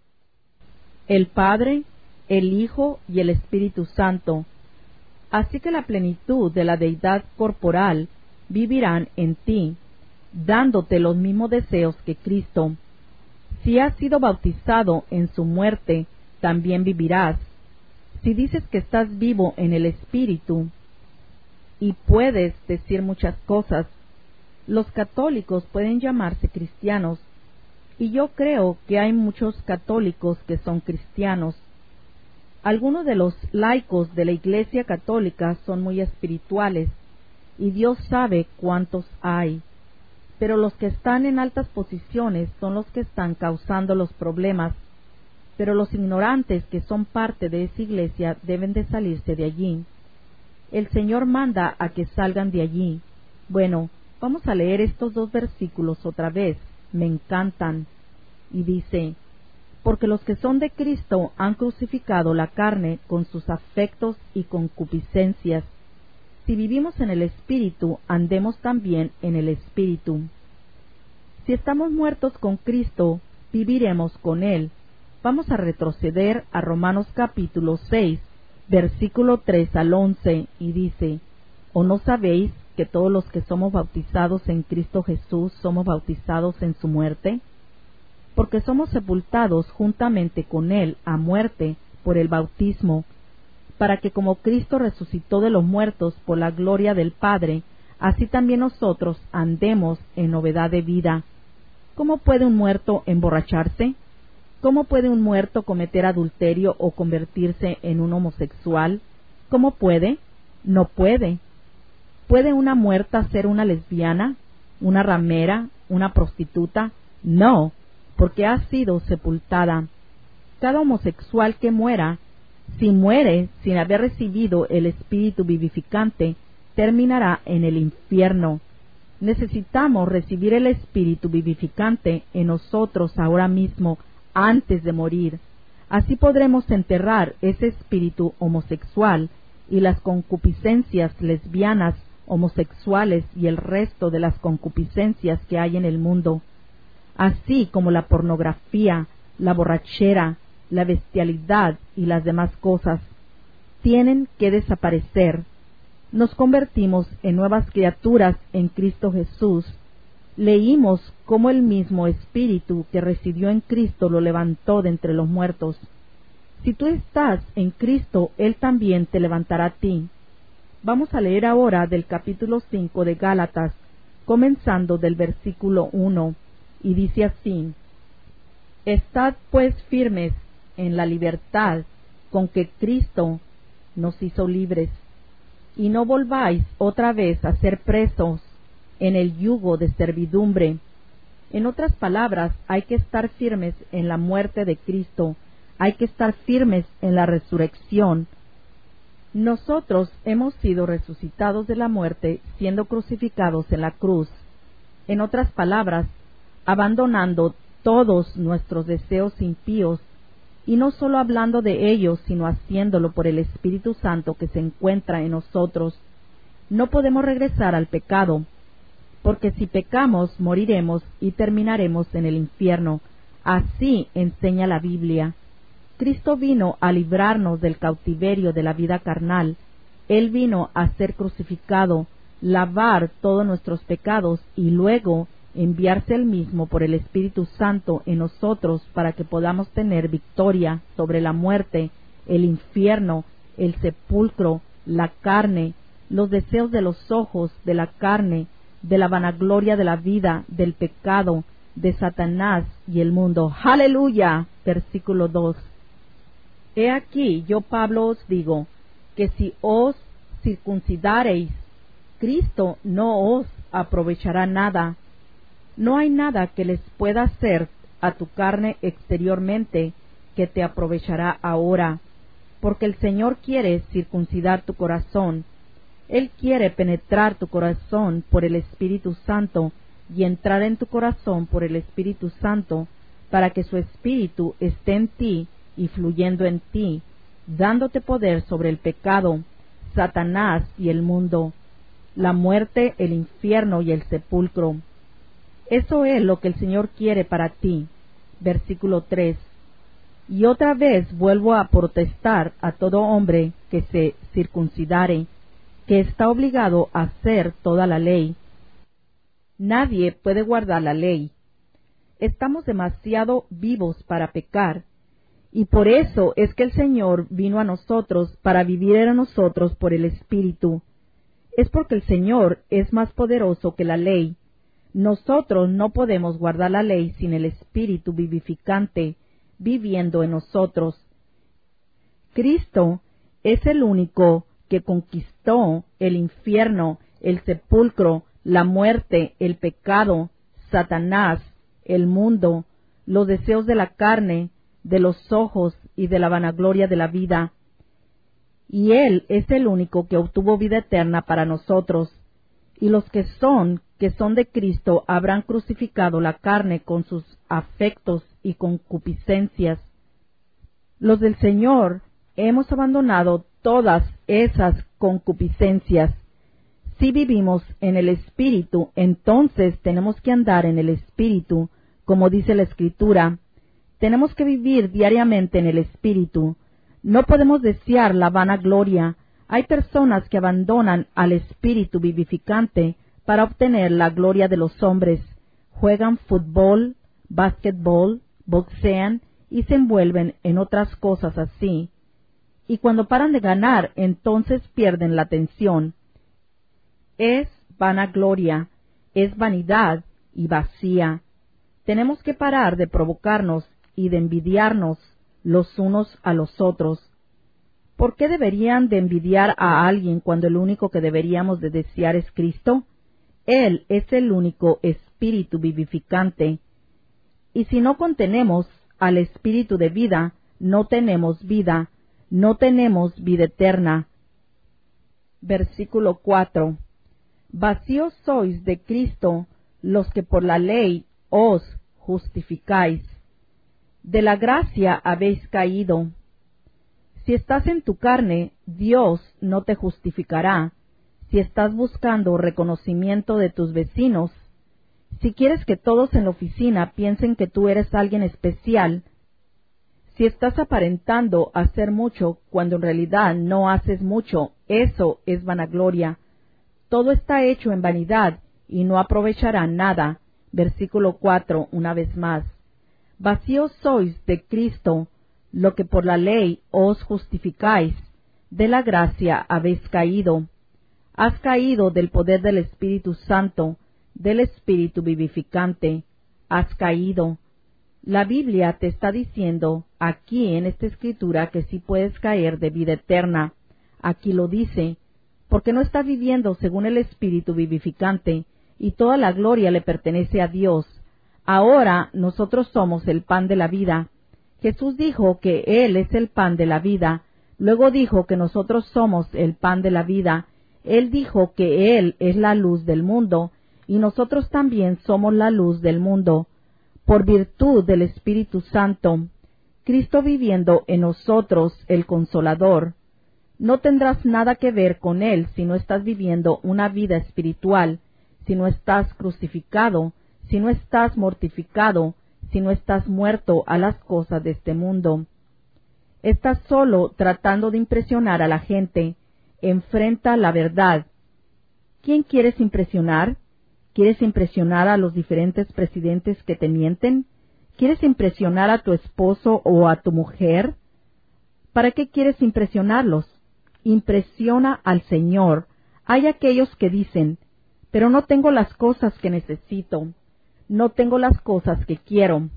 el Padre, el Hijo y el Espíritu Santo. Así que la plenitud de la deidad corporal vivirán en ti, dándote los mismos deseos que Cristo. Si has sido bautizado en su muerte, también vivirás. Si dices que estás vivo en el Espíritu, y puedes decir muchas cosas, los católicos pueden llamarse cristianos, y yo creo que hay muchos católicos que son cristianos. Algunos de los laicos de la Iglesia Católica son muy espirituales, y Dios sabe cuántos hay. Pero los que están en altas posiciones son los que están causando los problemas. Pero los ignorantes que son parte de esa iglesia deben de salirse de allí. El Señor manda a que salgan de allí. Bueno, vamos a leer estos dos versículos otra vez. Me encantan. y dice, porque los que son de Cristo han crucificado la carne con sus afectos y concupiscencias. Si vivimos en el Espíritu, andemos también en el Espíritu. Si estamos muertos con Cristo, viviremos con Él. Vamos a retroceder a Romanos capítulo seis, versículo tres al once, y dice, ¿o no sabéis que todos los que somos bautizados en Cristo Jesús somos bautizados en su muerte? Porque somos sepultados juntamente con Él a muerte por el bautismo, para que como Cristo resucitó de los muertos por la gloria del Padre, así también nosotros andemos en novedad de vida. ¿Cómo puede un muerto emborracharse? ¿Cómo puede un muerto cometer adulterio o convertirse en un homosexual? ¿Cómo puede? No puede. ¿Puede una muerta ser una lesbiana, una ramera, una prostituta? No, porque ha sido sepultada. Cada homosexual que muera, si muere sin haber recibido el Espíritu vivificante, terminará en el infierno. Necesitamos recibir el Espíritu vivificante en nosotros ahora mismo, antes de morir. Así podremos enterrar ese espíritu homosexual y las concupiscencias lesbianas, homosexuales y el resto de las concupiscencias que hay en el mundo, así como la pornografía, la borrachera, la bestialidad y las demás cosas, tienen que desaparecer. Nos convertimos en nuevas criaturas en Cristo Jesús. Leímos cómo el mismo Espíritu que residió en Cristo lo levantó de entre los muertos. Si tú estás en Cristo, Él también te levantará a ti. Vamos a leer ahora del capítulo cinco de Gálatas, comenzando del versículo uno, y dice así: Estad pues firmes en la libertad con que Cristo nos hizo libres, y no volváis otra vez a ser presos en el yugo de servidumbre. En otras palabras, hay que estar firmes en la muerte de Cristo, hay que estar firmes en la resurrección. Nosotros hemos sido resucitados de la muerte siendo crucificados en la cruz. En otras palabras, abandonando todos nuestros deseos impíos, y no solo hablando de ellos, sino haciéndolo por el Espíritu Santo que se encuentra en nosotros. No podemos regresar al pecado, porque si pecamos, moriremos y terminaremos en el infierno. Así enseña la Biblia. Cristo vino a librarnos del cautiverio de la vida carnal. Él vino a ser crucificado, lavar todos nuestros pecados y luego enviarse Él mismo por el Espíritu Santo en nosotros para que podamos tener victoria sobre la muerte, el infierno, el sepulcro, la carne, los deseos de los ojos, de la carne, de la vanagloria de la vida, del pecado, de Satanás y el mundo. ¡Aleluya! Versículo dos. He aquí, yo Pablo os digo, que si os circuncidareis, Cristo no os aprovechará nada. No hay nada que les pueda hacer a tu carne exteriormente que te aprovechará ahora, porque el Señor quiere circuncidar tu corazón. Él quiere penetrar tu corazón por el Espíritu Santo y entrar en tu corazón por el Espíritu Santo, para que su Espíritu esté en ti y fluyendo en ti, dándote poder sobre el pecado, Satanás y el mundo, la muerte, el infierno y el sepulcro. Eso es lo que el Señor quiere para ti. Versículo tres. Y otra vez vuelvo a protestar a todo hombre que se circuncidare, que está obligado a hacer toda la ley. Nadie puede guardar la ley. Estamos demasiado vivos para pecar, y por eso es que el Señor vino a nosotros para vivir en nosotros por el Espíritu. Es porque el Señor es más poderoso que la ley. Nosotros no podemos guardar la ley sin el Espíritu vivificante viviendo en nosotros. Cristo es el único que conquistó el infierno, el sepulcro, la muerte, el pecado, Satanás, el mundo, los deseos de la carne, de los ojos y de la vanagloria de la vida. Y Él es el único que obtuvo vida eterna para nosotros. Y los que son, que son de Cristo, habrán crucificado la carne con sus afectos y concupiscencias. Los del Señor hemos abandonado todas esas concupiscencias. Si vivimos en el Espíritu, entonces tenemos que andar en el Espíritu, como dice la Escritura. Tenemos que vivir diariamente en el Espíritu. No podemos desear la vanagloria. Hay personas que abandonan al Espíritu vivificante para obtener la gloria de los hombres. Juegan fútbol, básquetbol, boxean y se envuelven en otras cosas así. Y cuando paran de ganar, entonces pierden la atención. Es vanagloria, es vanidad y vacía. Tenemos que parar de provocarnos y de envidiarnos los unos a los otros. ¿Por qué deberían de envidiar a alguien cuando el único que deberíamos de desear es Cristo? Él es el único Espíritu vivificante. Y si no contenemos al Espíritu de vida, no tenemos vida, no tenemos vida eterna. Versículo cuatro. Vacíos sois de Cristo los que por la ley os justificáis. De la gracia habéis caído. Si estás en tu carne, Dios no te justificará. Si estás buscando reconocimiento de tus vecinos, si quieres que todos en la oficina piensen que tú eres alguien especial, si estás aparentando hacer mucho cuando en realidad no haces mucho, eso es vanagloria. Todo está hecho en vanidad y no aprovechará nada. Versículo cuatro, una vez más. Vacíos sois de Cristo, lo que por la ley os justificáis, de la gracia habéis caído. Has caído del poder del Espíritu Santo, del Espíritu vivificante. Has caído. La Biblia te está diciendo aquí en esta escritura que sí puedes caer de vida eterna. Aquí lo dice, porque no estás viviendo según el Espíritu vivificante, y toda la gloria le pertenece a Dios. Ahora nosotros somos el pan de la vida. Jesús dijo que Él es el pan de la vida. Luego dijo que nosotros somos el pan de la vida. Él dijo que Él es la luz del mundo, y nosotros también somos la luz del mundo. Por virtud del Espíritu Santo, Cristo viviendo en nosotros, el Consolador. No tendrás nada que ver con Él si no estás viviendo una vida espiritual, si no estás crucificado, si no estás mortificado, si no estás muerto a las cosas de este mundo. Estás solo tratando de impresionar a la gente. Enfrenta la verdad. ¿Quién quieres impresionar? ¿Quieres impresionar a los diferentes presidentes que te mienten? ¿Quieres impresionar a tu esposo o a tu mujer? ¿Para qué quieres impresionarlos? Impresiona al Señor. Hay aquellos que dicen, pero no tengo las cosas que necesito, no tengo las cosas que quiero.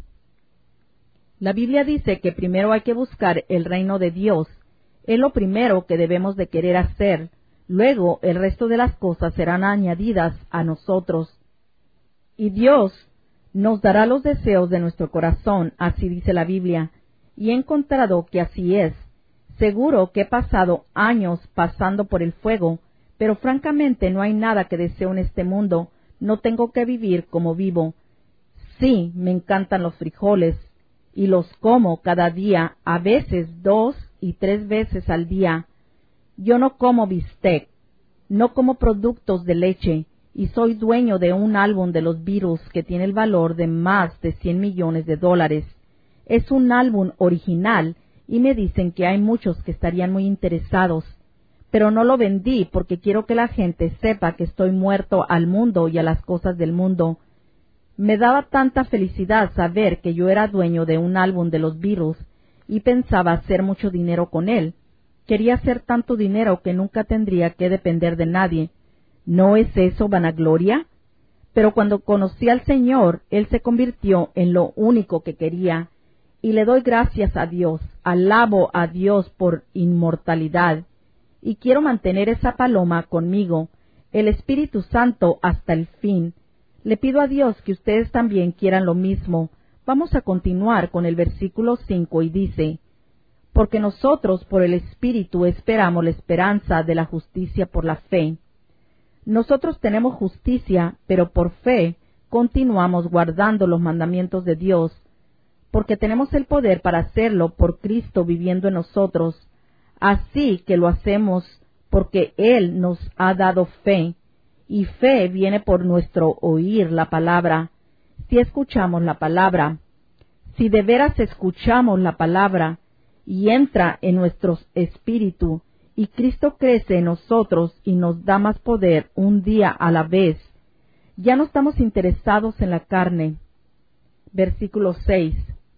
La Biblia dice que primero hay que buscar el reino de Dios. Es lo primero que debemos de querer hacer. Luego el resto de las cosas serán añadidas a nosotros. Y Dios nos dará los deseos de nuestro corazón, así dice la Biblia. Y he encontrado que así es. Seguro que he pasado años pasando por el fuego, pero francamente no hay nada que deseo en este mundo. No tengo que vivir como vivo. Sí, me encantan los frijoles, y los como cada día, a veces dos y tres veces al día. Yo no como bistec, no como productos de leche, y soy dueño de un álbum de los Beatles que tiene el valor de más de cien millones de dólares. Es un álbum original, y me dicen que hay muchos que estarían muy interesados, pero no lo vendí porque quiero que la gente sepa que estoy muerto al mundo y a las cosas del mundo. Me daba tanta felicidad saber que yo era dueño de un álbum de los Beatles y pensaba hacer mucho dinero con él. Quería hacer tanto dinero que nunca tendría que depender de nadie. ¿No es eso vanagloria? Pero cuando conocí al Señor, Él se convirtió en lo único que quería. Y le doy gracias a Dios, alabo a Dios por inmortalidad. Y quiero mantener esa paloma conmigo, el Espíritu Santo hasta el fin. Le pido a Dios que ustedes también quieran lo mismo. Vamos a continuar con el versículo cinco y dice, porque nosotros por el Espíritu esperamos la esperanza de la justicia por la fe. Nosotros tenemos justicia, pero por fe continuamos guardando los mandamientos de Dios, porque tenemos el poder para hacerlo por Cristo viviendo en nosotros. Así que lo hacemos porque Él nos ha dado fe, y fe viene por nuestro oír la palabra. Si escuchamos la palabra, si de veras escuchamos la palabra, y entra en nuestro espíritu, y Cristo crece en nosotros y nos da más poder un día a la vez, ya no estamos interesados en la carne. Versículo seis.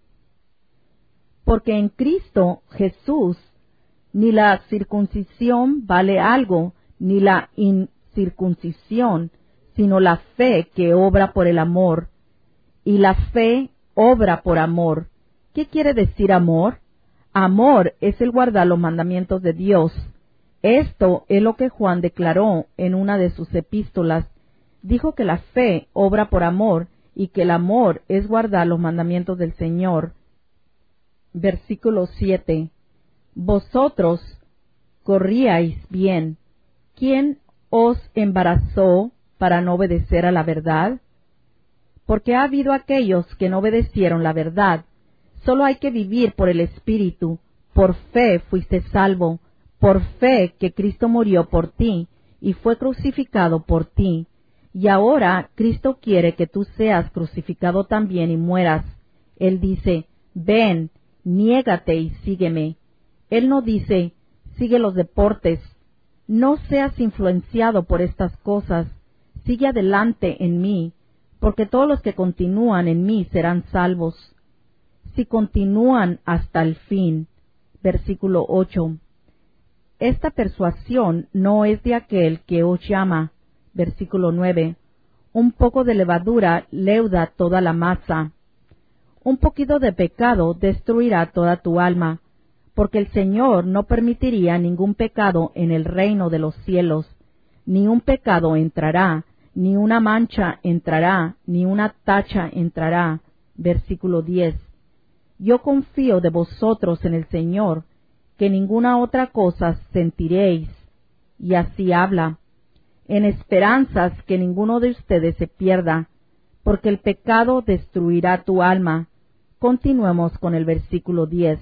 Porque en Cristo Jesús ni la circuncisión vale algo, ni la incircuncisión, sino la fe que obra por el amor. Y la fe obra por amor. ¿Qué quiere decir amor? Amor es el guardar los mandamientos de Dios. Esto es lo que Juan declaró en una de sus epístolas. Dijo que la fe obra por amor y que el amor es guardar los mandamientos del Señor. Versículo siete. Vosotros corríais bien. ¿Quién os embarazó para no obedecer a la verdad? Porque ha habido aquellos que no obedecieron la verdad. Solo hay que vivir por el Espíritu. Por fe fuiste salvo, por fe que Cristo murió por ti y fue crucificado por ti. Y ahora Cristo quiere que tú seas crucificado también y mueras. Él dice, ven, niégate y sígueme. Él no dice, sigue los deportes. No seas influenciado por estas cosas. Sigue adelante en mí, porque todos los que continúan en mí serán salvos. Si continúan hasta el fin. Versículo ocho. Esta persuasión no es de aquel que os llama. Versículo nueve. Un poco de levadura leuda toda la masa. Un poquito de pecado destruirá toda tu alma, porque el Señor no permitiría ningún pecado en el reino de los cielos. Ni un pecado entrará, ni una mancha entrará, ni una tacha entrará. Versículo diez. Yo confío de vosotros en el Señor, que ninguna otra cosa sentiréis. Y así habla, en esperanzas que ninguno de ustedes se pierda, porque el pecado destruirá tu alma. Continuemos con el versículo diez.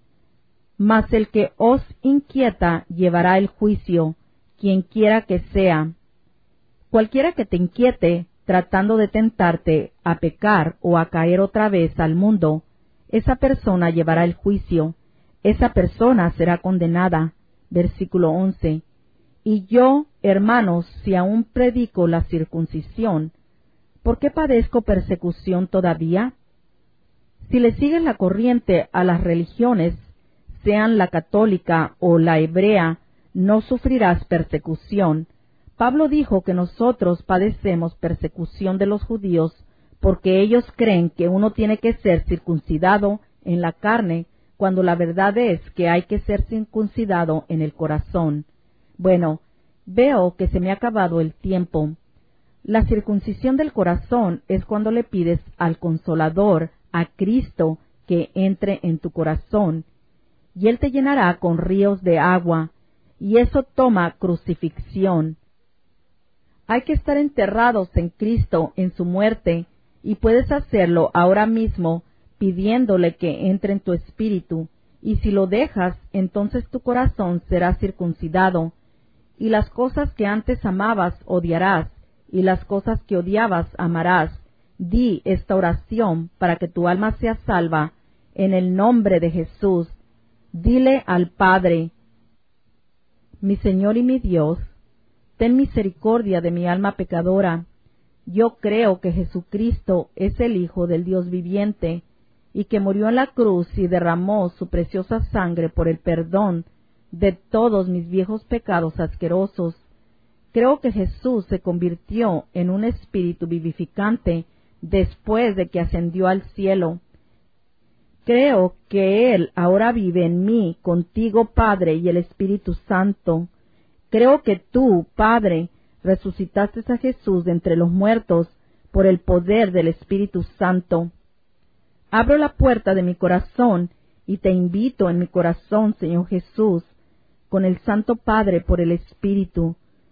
Mas el que os inquieta llevará el juicio, quien quiera que sea. Cualquiera que te inquiete, tratando de tentarte a pecar o a caer otra vez al mundo, esa persona llevará el juicio, esa persona será condenada. Versículo once. Y yo, hermanos, si aún predico la circuncisión, ¿por qué padezco persecución todavía? Si le sigues la corriente a las religiones, sean la católica o la hebrea, no sufrirás persecución. Pablo dijo que nosotros padecemos persecución de los judíos porque ellos creen que uno tiene que ser circuncidado en la carne, cuando la verdad es que hay que ser circuncidado en el corazón. Bueno, veo que se me ha acabado el tiempo. La circuncisión del corazón es cuando le pides al Consolador, a Cristo, que entre en tu corazón, y Él te llenará con ríos de agua, y eso toma crucifixión. Hay que estar enterrados en Cristo en su muerte, y puedes hacerlo ahora mismo pidiéndole que entre en tu espíritu, y si lo dejas, entonces tu corazón será circuncidado, y las cosas que antes amabas odiarás, y las cosas que odiabas amarás. Di esta oración para que tu alma sea salva, en el nombre de Jesús. Dile al Padre, mi Señor y mi Dios, ten misericordia de mi alma pecadora. Yo creo que Jesucristo es el Hijo del Dios viviente, y que murió en la cruz y derramó su preciosa sangre por el perdón de todos mis viejos pecados asquerosos. Creo que Jesús se convirtió en un espíritu vivificante después de que ascendió al cielo. Creo que Él ahora vive en mí, contigo, Padre, y el Espíritu Santo. Creo que tú, Padre, resucitaste a Jesús de entre los muertos por el poder del Espíritu Santo. Abro la puerta de mi corazón y te invito en mi corazón, Señor Jesús, con el Santo Padre por el Espíritu.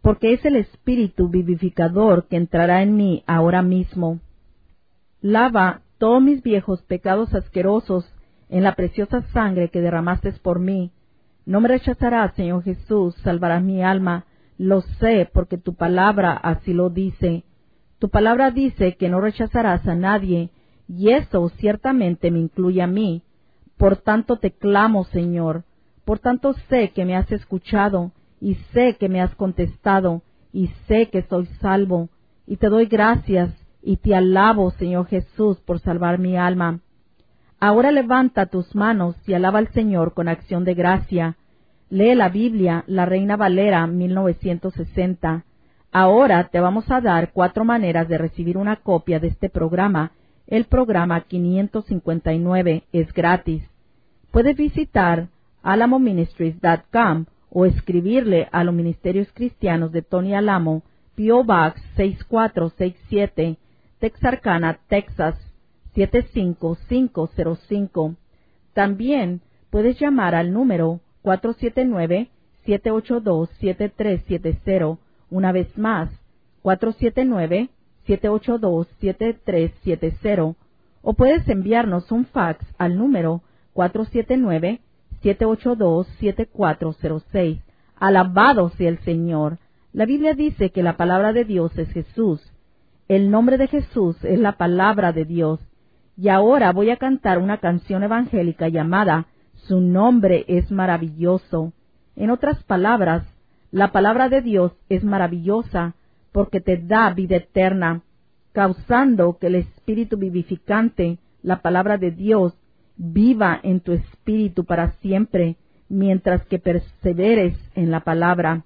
porque es el Espíritu vivificador que entrará en mí ahora mismo. Lava todos mis viejos pecados asquerosos en la preciosa sangre que derramaste por mí. No me rechazarás, Señor Jesús, salvarás mi alma. Lo sé, porque tu palabra así lo dice. Tu palabra dice que no rechazarás a nadie, y eso ciertamente me incluye a mí. Por tanto te clamo, Señor. Por tanto sé que me has escuchado, y sé que me has contestado, y sé que soy salvo. Y te doy gracias, y te alabo, Señor Jesús, por salvar mi alma. Ahora levanta tus manos y alaba al Señor con acción de gracia. Lee la Biblia, la Reina Valera mil novecientos sesenta. Ahora te vamos a dar cuatro maneras de recibir una copia de este programa. El programa quinientos cincuenta y nueve es gratis. Puedes visitar alamo ministries punto com o escribirle a los Ministerios Cristianos de Tony Alamo, P O Box seis cuatro seis siete, Texarkana, Texas siete cinco cinco cero cinco. También puedes llamar al número cuatro siete nueve, siete ocho dos, siete tres siete cero. Una vez más, cuatro siete nueve, siete ocho dos, siete tres siete cero. O puedes enviarnos un fax al número cuatro siete nueve, siete ocho dos, siete cuatro cero seis. Alabado sea el Señor. La Biblia dice que la palabra de Dios es Jesús. El nombre de Jesús es la palabra de Dios. Y ahora voy a cantar una canción evangélica llamada Su nombre es maravilloso. En otras palabras, la palabra de Dios es maravillosa porque te da vida eterna, causando que el Espíritu vivificante, la palabra de Dios, viva en tu espíritu para siempre, mientras que perseveres en la palabra.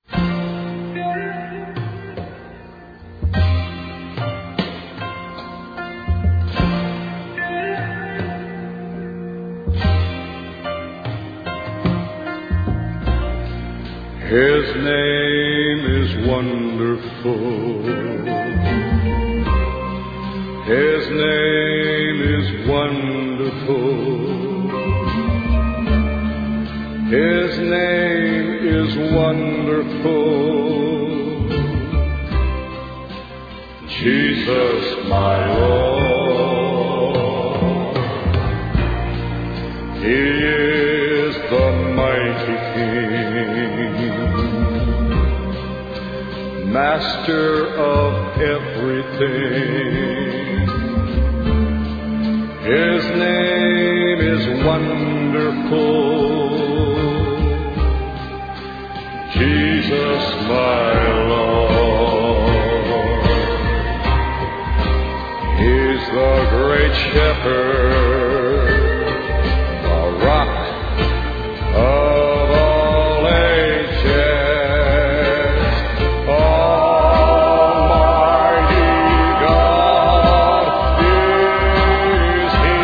His name is wonderful. His name is wonderful. His name is wonderful. Jesus, my Lord. He is the mighty King, Master of everything. His name is wonderful. Jesus, my Lord. He's the great shepherd, the rock of all ages, Almighty God is He.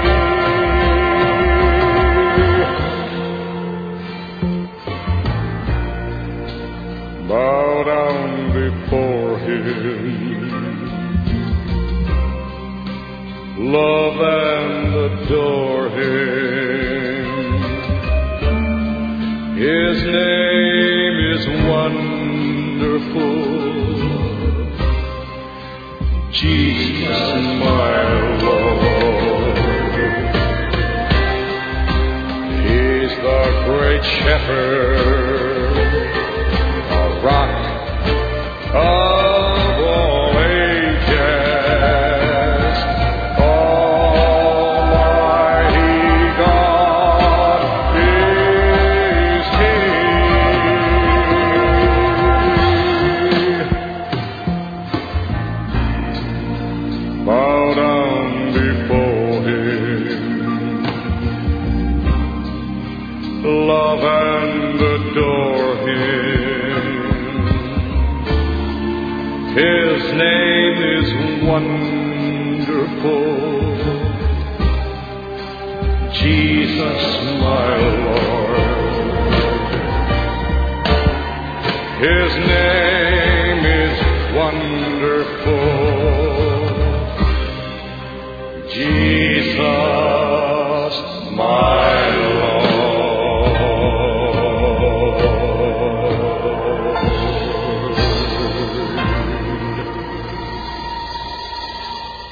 Bow down before Him, love and adore Him. His name is wonderful. Jesus, my Lord. He's the great shepherd, a rock of all ages, Almighty God is He. Bow down before Him, love and adore Him. His name is wonderful. Jesus, my Lord. His name